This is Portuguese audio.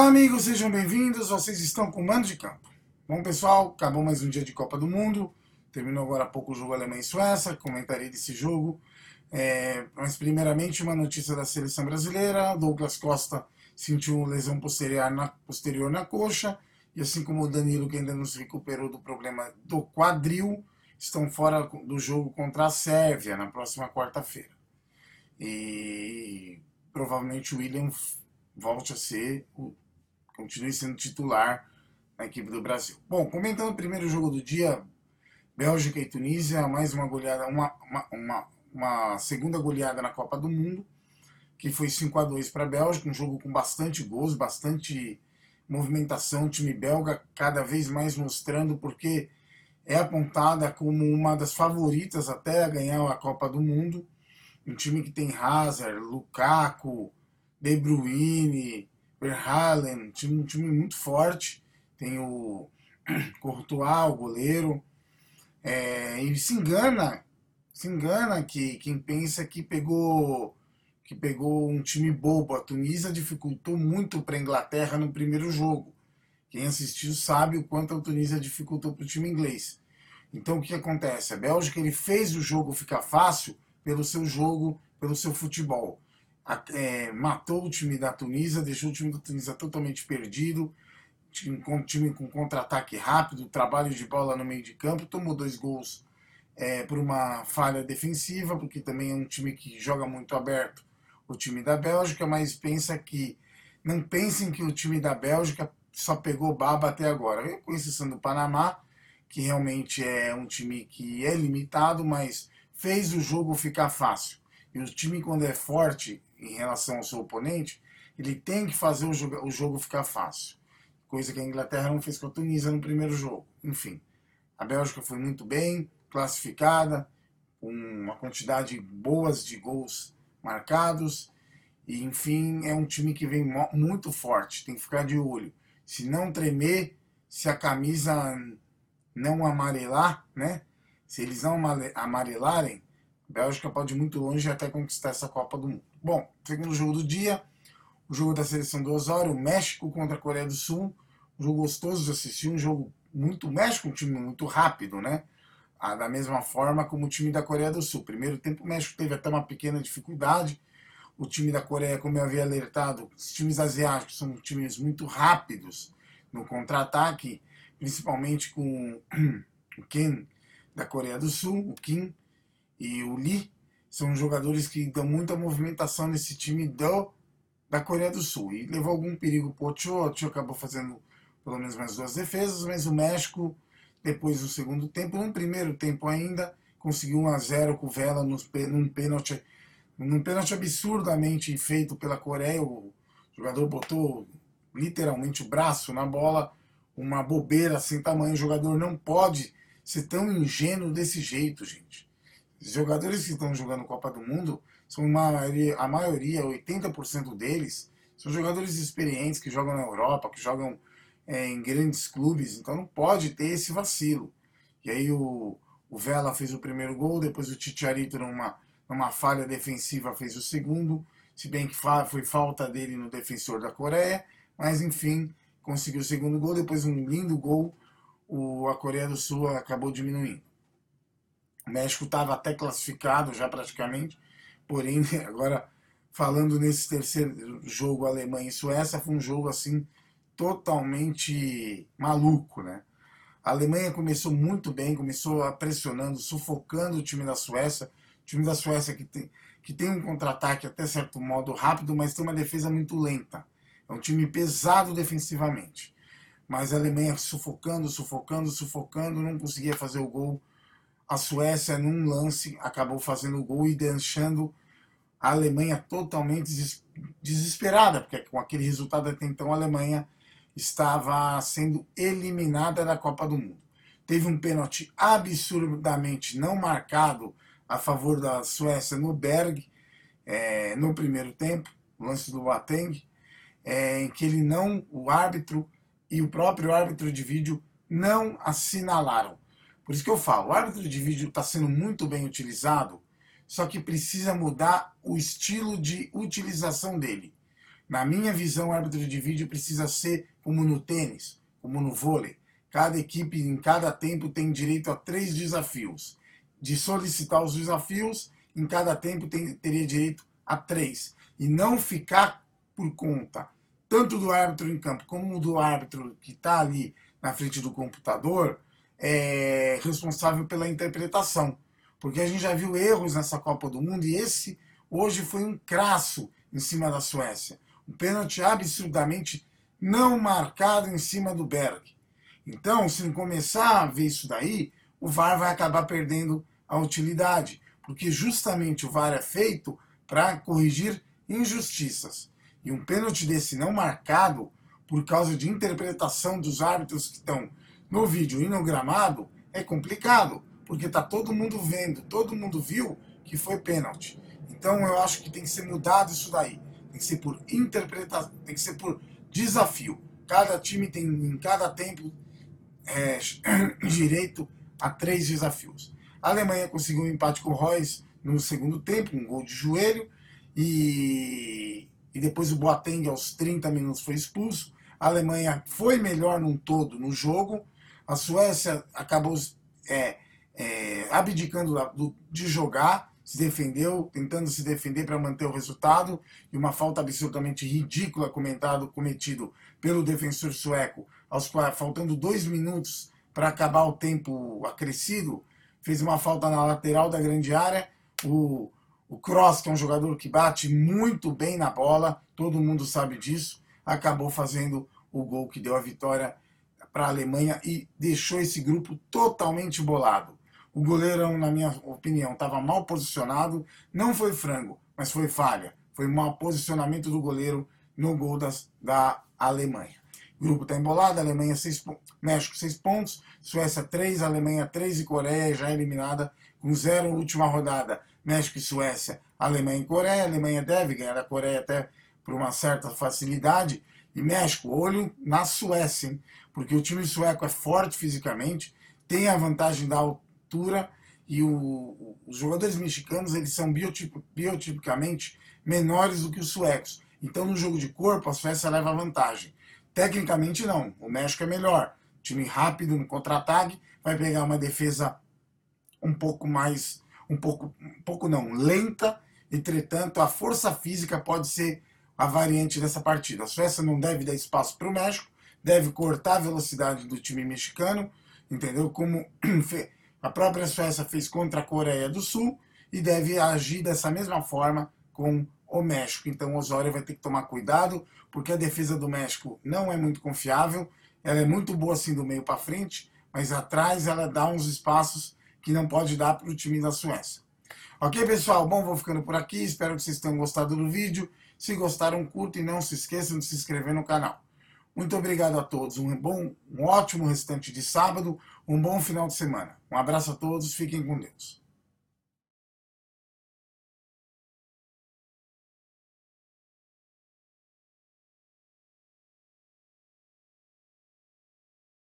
amigos, sejam bem-vindos. Vocês estão com o Mando de Campo. Bom, pessoal, acabou mais um dia de Copa do Mundo. Terminou agora há pouco o jogo Alemanha e Suécia. Comentarei desse jogo. Mas, primeiramente, uma notícia da seleção brasileira. Douglas Costa sentiu lesão posterior na coxa. E assim como o Danilo, que ainda não se recuperou do problema do quadril, estão fora do jogo contra a Sérvia na próxima quarta-feira. E provavelmente o William volte a continue sendo titular na equipe do Brasil. Bom, comentando o primeiro jogo do dia, Bélgica e Tunísia, mais uma goleada, uma segunda goleada na Copa do Mundo, que foi 5-2 para a Bélgica, um jogo com bastante gols, bastante movimentação, o time belga cada vez mais mostrando porque é apontada como uma das favoritas até a ganhar a Copa do Mundo, um time que tem Hazard, Lukaku, De Bruyne, Verhaelen, um time muito forte, tem o Courtois, o goleiro, e se engana quem pensa que pegou um time bobo. A Tunísia dificultou muito para a Inglaterra no primeiro jogo. Quem assistiu sabe o quanto a Tunísia dificultou para o time inglês. Então o que acontece? A Bélgica ele fez o jogo ficar fácil pelo seu jogo, pelo seu futebol. Matou o time da Tunísia, deixou o time da Tunísia totalmente perdido, time com contra-ataque rápido, trabalho de bola no meio de campo, tomou 2 gols por uma falha defensiva, porque também é um time que joga muito aberto, o time da Bélgica, mas não pensem que o time da Bélgica só pegou baba até agora, com exceção do Panamá, que realmente é um time que é limitado, mas fez o jogo ficar fácil. E o time, quando é forte em relação ao seu oponente, ele tem que fazer o jogo ficar fácil. Coisa que a Inglaterra não fez com a Tunísia no primeiro jogo. Enfim, a Bélgica foi muito bem, classificada, com uma quantidade boas de gols marcados. E, enfim, é um time que vem muito forte, tem que ficar de olho. Se não tremer, se a camisa não amarelar, né? Se eles não amarelarem, a Bélgica pode ir muito longe e até conquistar essa Copa do Mundo. Bom, segundo jogo do dia, o jogo da seleção do Osório, México contra a Coreia do Sul, um jogo gostoso de assistir, um jogo muito México, um time muito rápido, né? Da mesma forma como o time da Coreia do Sul. Primeiro tempo o México teve até uma pequena dificuldade. O time da Coreia, como eu havia alertado, os times asiáticos são times muito rápidos no contra-ataque, principalmente com o Kim da Coreia do Sul, o Kim e o Lee, são jogadores que dão muita movimentação nesse time da Coreia do Sul. E levou algum perigo para o Ochoa acabou fazendo pelo menos mais 2 defesas, mas o México, depois do segundo tempo, no primeiro tempo ainda, conseguiu 1-0 com o Vela num pênalti absurdamente feito pela Coreia. O jogador botou literalmente o braço na bola, uma bobeira sem tamanho. O jogador não pode ser tão ingênuo desse jeito, gente. Os jogadores que estão jogando Copa do Mundo, a maioria, 80% deles, são jogadores experientes que jogam na Europa, que jogam em grandes clubes, então não pode ter esse vacilo. E aí o Vela fez o primeiro gol, depois o Chicharito numa falha defensiva fez o segundo, se bem que foi falta dele no defensor da Coreia, mas enfim, conseguiu o segundo gol, depois um lindo gol, a Coreia do Sul acabou diminuindo. O México estava até classificado já praticamente, porém agora falando nesse terceiro jogo Alemanha e Suécia, foi um jogo assim totalmente maluco, né? A Alemanha começou muito bem, começou pressionando, sufocando o time da Suécia. O time da Suécia que tem um contra-ataque até certo modo rápido, mas tem uma defesa muito lenta. É um time pesado defensivamente. Mas a Alemanha sufocando, não conseguia fazer o gol. A Suécia, num lance, acabou fazendo o gol e deixando a Alemanha totalmente desesperada, porque com aquele resultado até então a Alemanha estava sendo eliminada da Copa do Mundo. Teve um pênalti absurdamente não marcado a favor da Suécia no Berg, no primeiro tempo, o lance do Boateng, em que o árbitro e o próprio árbitro de vídeo não assinalaram. Por isso que eu falo, o árbitro de vídeo está sendo muito bem utilizado, só que precisa mudar o estilo de utilização dele. Na minha visão, o árbitro de vídeo precisa ser como no tênis, como no vôlei. Cada equipe, em cada tempo, tem direito a 3 desafios. De solicitar os desafios, em cada tempo teria direito a 3. E não ficar por conta, tanto do árbitro em campo, como do árbitro que está ali na frente do computador, responsável pela interpretação. Porque a gente já viu erros nessa Copa do Mundo e esse hoje foi um crasso em cima da Suécia. Um pênalti absurdamente não marcado em cima do Berg. Então, se não começar a ver isso daí, o VAR vai acabar perdendo a utilidade, porque justamente o VAR é feito para corrigir injustiças. E um pênalti desse não marcado, por causa de interpretação dos árbitros que estão no vídeo e no gramado, é complicado, porque está todo mundo vendo, todo mundo viu que foi pênalti. Então eu acho que tem que ser mudado isso daí. Tem que ser por interpretação, tem que ser por desafio. Cada time tem, em cada tempo, direito a 3 desafios. A Alemanha conseguiu um empate com o Reus no segundo tempo, um gol de joelho, e depois o Boateng aos 30 minutos foi expulso. A Alemanha foi melhor num todo no jogo. A Suécia acabou abdicando de jogar, se defendeu, tentando se defender para manter o resultado, e uma falta absolutamente ridícula cometido pelo defensor sueco, faltando 2 minutos para acabar o tempo acrescido, fez uma falta na lateral da grande área. O Kroos, que é um jogador que bate muito bem na bola, todo mundo sabe disso, acabou fazendo o gol que deu a vitória para a Alemanha e deixou esse grupo totalmente bolado. O goleirão, na minha opinião, estava mal posicionado, não foi frango, mas foi falha. Foi mau posicionamento do goleiro no gol da Alemanha. O grupo está embolado, Alemanha 6 pontos, México 6 pontos, Suécia 3, Alemanha 3 e Coreia já eliminada com 0 última rodada. México e Suécia, Alemanha e Coreia. A Alemanha deve ganhar a Coreia até por uma certa facilidade. E México, olho na Suécia, hein? Porque o time sueco é forte fisicamente, tem a vantagem da altura e os jogadores mexicanos eles são biotipicamente menores do que os suecos. Então no jogo de corpo a Suécia leva vantagem. Tecnicamente não, o México é melhor. Time rápido no contra-ataque, vai pegar uma defesa um pouco não, lenta. Entretanto, a força física pode ser a variante dessa partida. A Suécia não deve dar espaço para o México, deve cortar a velocidade do time mexicano, entendeu? Como a própria Suécia fez contra a Coreia do Sul, e deve agir dessa mesma forma com o México. Então o Osório vai ter que tomar cuidado, porque a defesa do México não é muito confiável, ela é muito boa assim do meio para frente, mas atrás ela dá uns espaços que não pode dar para o time da Suécia. Ok, pessoal? Bom, vou ficando por aqui, espero que vocês tenham gostado do vídeo. Se gostaram, curtam e não se esqueçam de se inscrever no canal. Muito obrigado a todos, um ótimo restante de sábado, um bom final de semana. Um abraço a todos, fiquem com Deus.